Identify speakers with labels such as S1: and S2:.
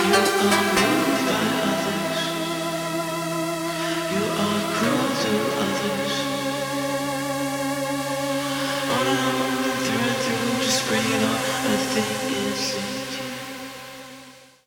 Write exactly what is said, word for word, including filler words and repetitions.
S1: You are moved by others. You are cruel to others. On and on, through and through, just bring it on. I think it's